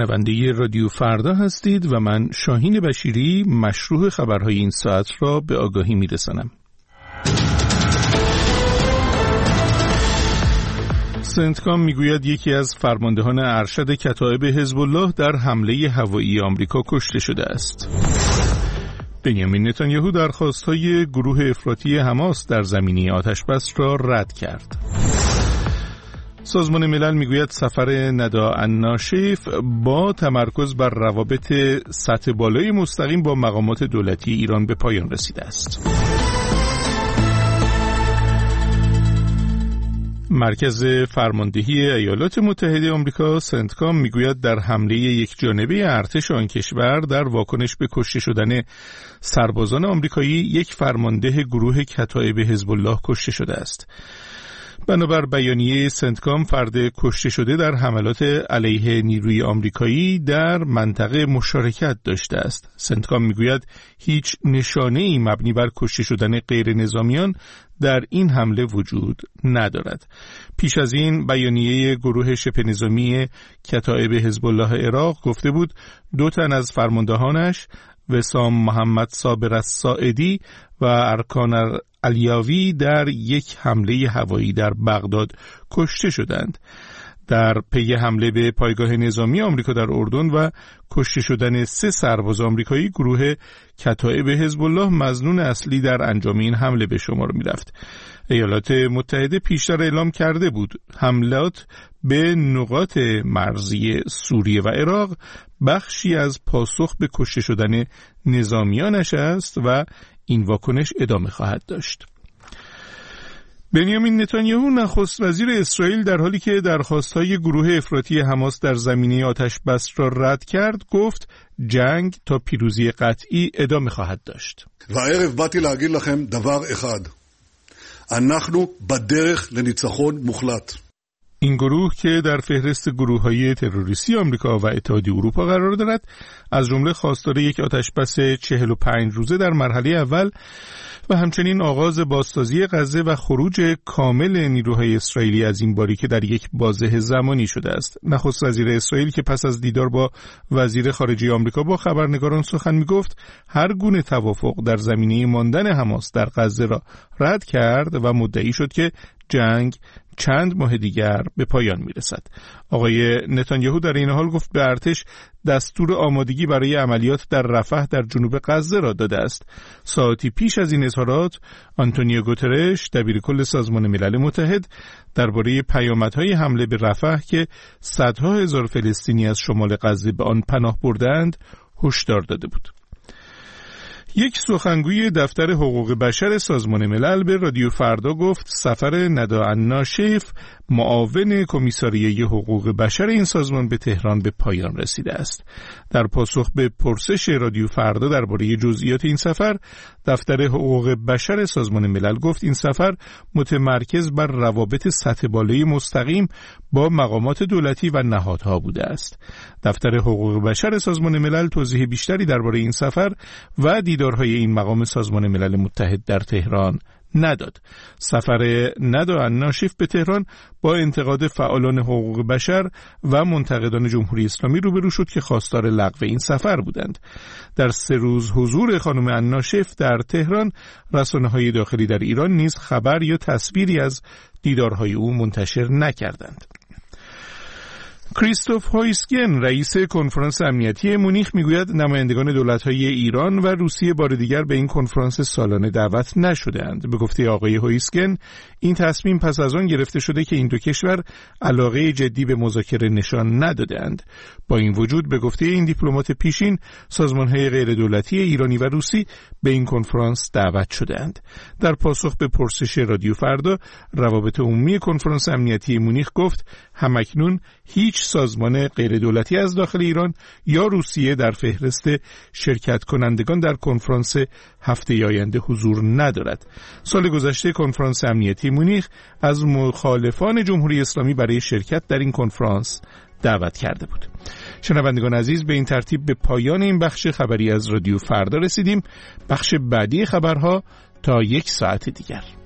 شنونده رادیو فردا هستید و من شاهین بشیری مشروح خبرهای این ساعت را به آگاهی میرسانم. سنتکام میگوید یکی از فرماندهان ارشد کتایب حزب الله در حمله هوایی آمریکا کشته شده است. بنیامین نتانیاهو درخواست‌های گروه افراطی حماس در زمینه آتش‌بس را رد کرد. سازمان ملل میگوید سفر نداء الناشف با تمرکز بر روابط سطح بالای مستقیم با مقامات دولتی ایران به پایان رسیده است. مرکز فرماندهی ایالات متحده آمریکا سنتکام میگوید در حمله یک جانبه ارتش آن کشور در واکنش به کشته شدن سربازان آمریکایی یک فرمانده گروه کتایب حزب الله کشته شده است. بنابر بیانیه سنتکام فرد کشته شده در حملات علیه نیروی آمریکایی در منطقه مشارکت داشته است. سنتکام میگوید هیچ نشانه‌ای مبنی بر کشته شدن غیر نظامیان در این حمله وجود ندارد. پیش از این بیانیه گروه شبه نظامی کتایب حزب الله عراق گفته بود 2 تن از فرماندهانش وسام محمد صابر الساعدی و ارکان علیاوی در یک حمله هوایی در بغداد کشته شدند. در پی حمله به پایگاه نظامی آمریکا در اردن و کشته شدن 3 سرباز آمریکایی، گروه کتایب حزب الله مظنون اصلی در انجام این حمله به شمار می‌رفت. ایالات متحده پیشتر اعلام کرده بود حملات به نقاط مرزی سوریه و عراق بخشی از پاسخ به کشته شدن نظامیانش است و این واکنش ادامه خواهد داشت. بنیامین نتانیاهو نخست وزیر اسرائیل در حالی که درخواست‌های گروه افراطی حماس در زمینه آتش بس را رد کرد گفت جنگ تا پیروزی قطعی ادامه خواهد داشت. והערב באתי להגיד לכם דבר אחד. אנחנו בדרך לניצחון מוחלט. این گروه که در فهرست گروه‌های تروریستی آمریکا و اتحادیه اروپا قرار دارد، از جمله خواستار یک آتش‌بس 45 روزه در مرحله اول و همچنین آغاز بازسازی غزه و خروج کامل نیروهای اسرائیلی از این باریکه در یک بازه زمانی شده است. نخست وزیر اسرائیل که پس از دیدار با وزیر خارجه آمریکا با خبرنگاران سخن می‌گفت، هر گونه توافق در زمینه ماندن حماس در غزه را رد کرد و مدعی شد که جنگ چند ماه دیگر به پایان میرسد. آقای نتانیاهو در این حال گفت به ارتش دستور آمادگی برای عملیات در رفح در جنوب غزه را داده است. ساعتی پیش از این اظهارات آنتونیو گوترش دبیرکل سازمان ملل متحد درباره پیامدهای حمله به رفح که صدها هزار فلسطینی از شمال غزه به آن پناه بردند هشدار داده بود. یک سخنگوی دفتر حقوق بشر سازمان ملل به رادیو فردا گفت سفر نداء الناشف معاون کمیساریه حقوق بشر این سازمان به تهران به پایان رسیده است. در پاسخ به پرسش رادیو فردا درباره جزئیات این سفر، دفتر حقوق بشر سازمان ملل گفت این سفر متمرکز بر روابط سطح بالای مستقیم با مقامات دولتی و نهادها بوده است. دفتر حقوق بشر سازمان ملل توضیح بیشتری درباره این سفر و دیدارهای این مقام سازمان ملل متحد در تهران نداد. سفر نداء الناشف به تهران با انتقاد فعالان حقوق بشر و منتقدان جمهوری اسلامی روبرو شد که خواستار لغو این سفر بودند. در 3 روز حضور خانم الناشف در تهران، رسانه‌های داخلی در ایران نیز خبر یا تصویری از دیدارهای او منتشر نکردند. کریستوف هویسگن رئیس کنفرانس امنیتی مونیخ میگوید نمایندگان دولت‌های ایران و روسیه بار دیگر به این کنفرانس سالانه دعوت نشده‌اند. به گفته آقای هویسگن این تصمیم پس از آن گرفته شده که این دو کشور علاقه جدی به مذاکره نشان نداده‌اند. با این وجود به گفته این دیپلمات پیشین سازمان‌های غیر دولتی ایرانی و روسی به این کنفرانس دعوت شده‌اند. در پاسخ به پرسش رادیو فردا، روابط عمومی کنفرانس امنیتی مونیخ گفت همکنون هیچ سازمان غیر دولتی از داخل ایران یا روسیه در فهرست شرکت کنندگان در کنفرانس هفته آینده حضور ندارد. سال گذشته کنفرانس امنیتی مونیخ از مخالفان جمهوری اسلامی برای شرکت در این کنفرانس دعوت کرده بود. شنوندگان عزیز، به این ترتیب به پایان این بخش خبری از رادیو فردا رسیدیم. بخش بعدی خبرها تا 1 ساعت دیگر.